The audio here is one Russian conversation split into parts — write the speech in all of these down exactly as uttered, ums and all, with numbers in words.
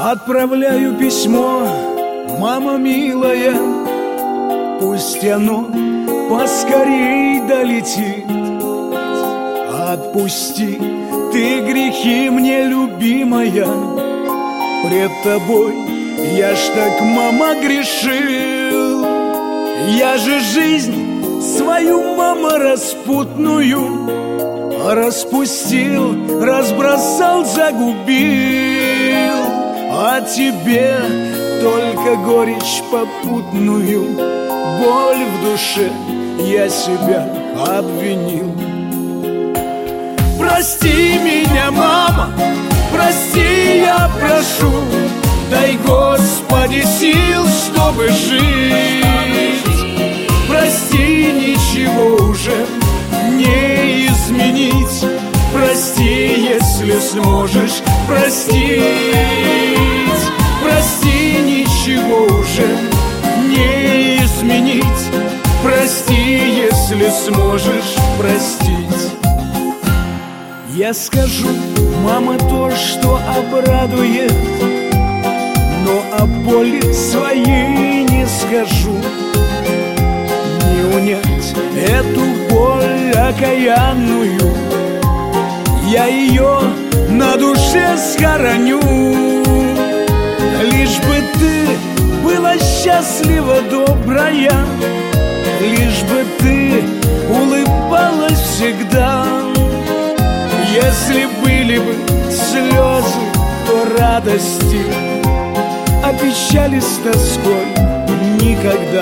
Отправляю письмо, мама милая, пусть оно поскорей долетит. Отпусти ты грехи мне, любимая, пред тобой я ж так, мама, грешил. Я же жизнь свою, мама, распутную распустил, разбросал, загубил. А тебе только горечь попутную, боль в душе, я себя обвинил. Прости меня, мама, прости, я прошу, дай, Господи, сил, чтобы жить. Прости, ничего уже не изменить. Прости, если сможешь простить. Прости, ничего уже не изменить. Прости, если сможешь простить. Я скажу, мама, то, что обрадует, но о боли своей не скажу. Не унять эту боль окаянную, я ее на душе схороню. Лишь бы ты была счастлива, добрая, лишь бы ты улыбалась всегда. Если были бы слезы, то радости, а печали с тоской никогда.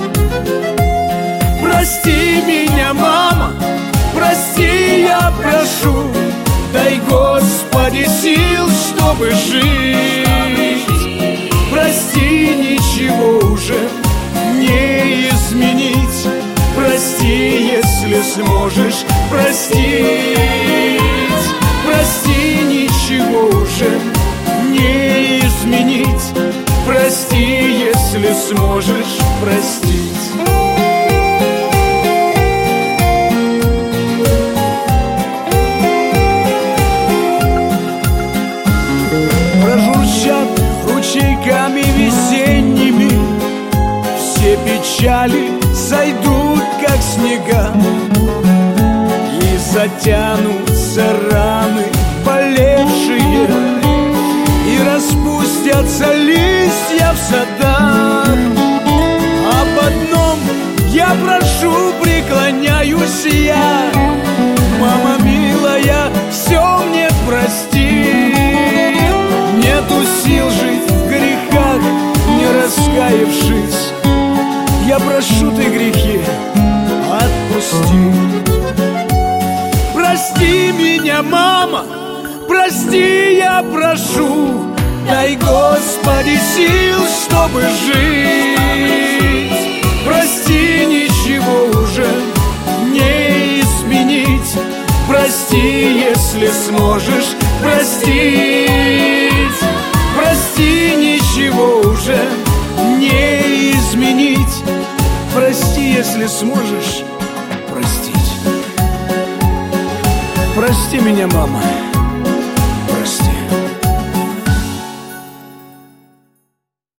Прости меня, мама, прости, я прошу, дай, Господи, сил, чтобы жить. Прости, ничего уже не изменить. Прости, если сможешь простить. Прости, ничего уже не изменить. Прости, если сможешь простить. Прожурчат ручейками весенними, все печали сойдут, как снега, и затянутся раны болевшие, и распустятся листья в садах. Об одном я прошу, преклоняюсь я, мама милая, все мне прости. Нету сил жить в грехах, не раскаявшись. Я прошу, ты грехи отпусти. Прости меня, мама, прости, я прошу, дай, Господи, сил, чтобы жить. Прости, ничего уже не изменить. Прости, если сможешь простить. Прости, ничего уже не изменить. Прости, если сможешь простить. Прости меня, мама.